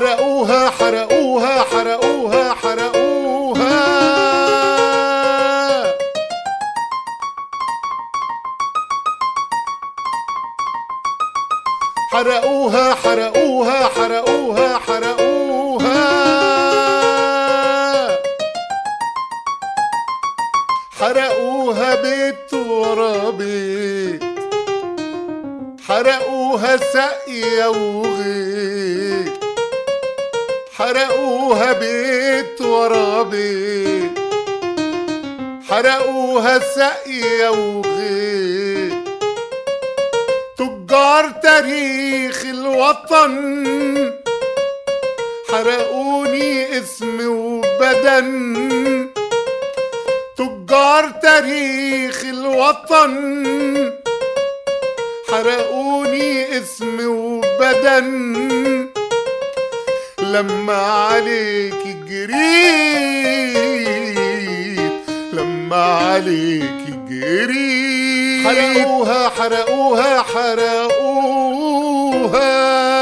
حرقوها حرقوها حرقوها حرقوها حرقوها حرقوها حرقوها حرقوها حرقوها بيت ورا بيت، حرقوها سقيا وغيط، حرقوها بيت ورا بيت، حرقوها سقيا وغيط. تجار تاريخ الوطن حرقوني اسم وبدن، تجار تاريخ الوطن حرقوني اسم وبدن. لما عليك جريت، لما عليك جريت، حرقوها حرقوها حرقوها.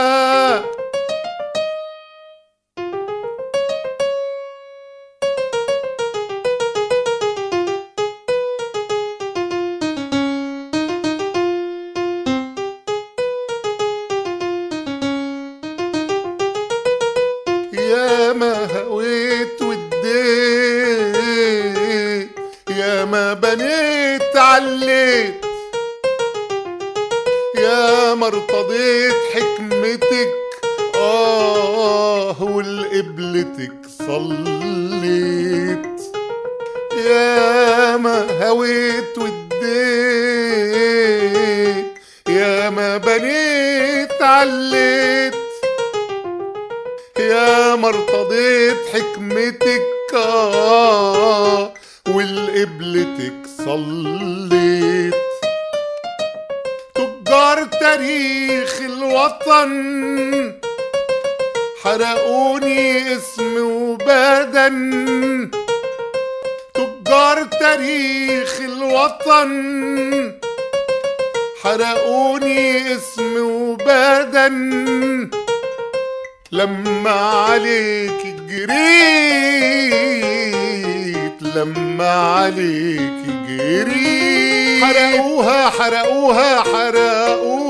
يا ما هويت واديت، يا ما بنيت عليت، يا ما ارتضيت حكمتك ولقبلتك صليت. يا ما هويت واديت، يا ما بنيت عليت، يا ما ارتضيت حكمتك ولقبلتك صليت. تجار تاريخ الوطن حرقوني اسم وبدن، تجار تاريخ الوطن حرقوني اسم وبدن. لما عليك جريت، لما عليك جريت، حرقوها حرقوها حرقوها.